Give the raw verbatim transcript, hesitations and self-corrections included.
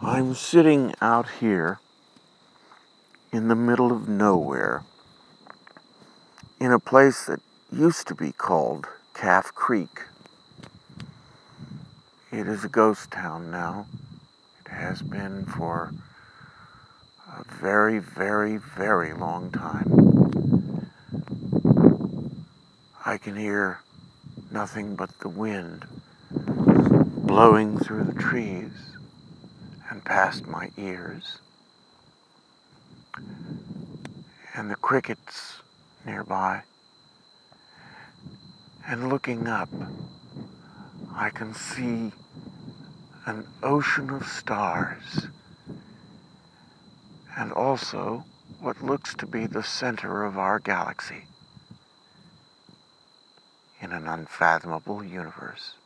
I'm sitting out here in the middle of nowhere in a place that used to be called Calf Creek. It is a ghost town now. It has been for a very, very, very long time. I can hear nothing but the wind blowing through the trees and past my ears, and the crickets nearby. And looking up, I can see an ocean of stars, and also what looks to be the center of our galaxy in an unfathomable universe.